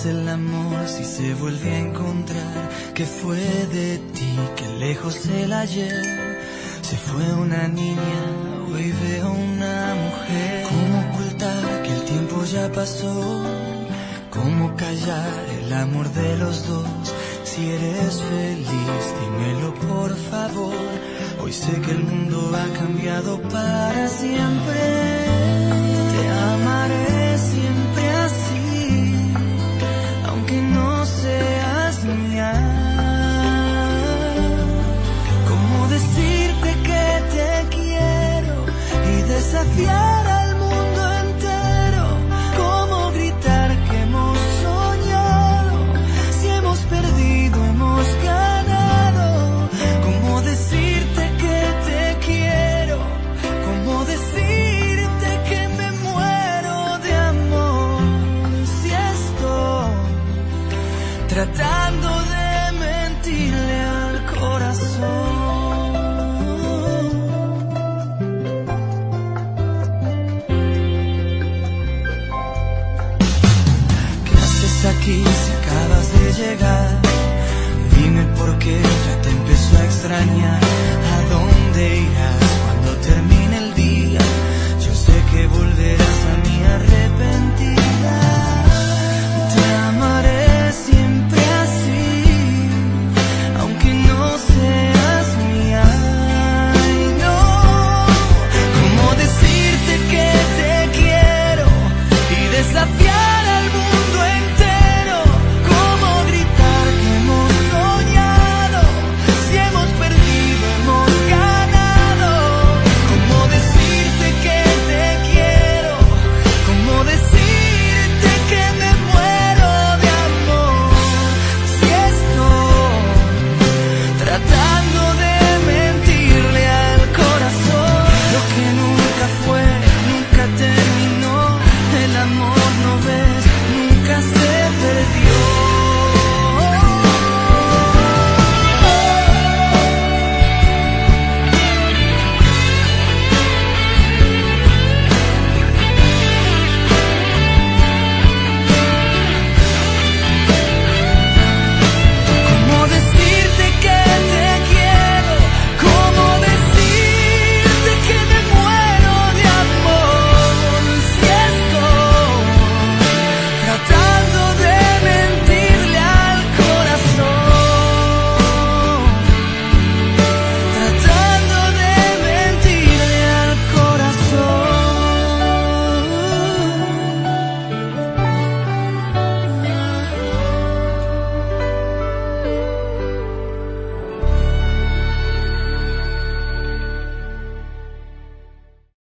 es el amor si se vuelve a encontrar? ¿Qué fue de ti? Que lejos el ayer se fue una niña, hoy veo una mujer. ¿Cómo ocultar que el tiempo ya pasó? ¿Cómo callar el amor de los dos? Si eres feliz, dímelo por favor. Hoy sé que el mundo ha cambiado para siempre. Te amaré siempre así, aunque no seas mía. ¿Cómo decirte que te quiero y desafiar al mundo entero? ¿Cómo gritar que hemos soñado si hemos perdido, hemos ganado? ¿Cómo decirte que te quiero? ¿Cómo decirte que me muero de amor si estoy tratando de mentirle al corazón? ¿Qué haces aquí si acabas de llegar? Dime por qué ya te empezó a extrañar. ¿A dónde irás?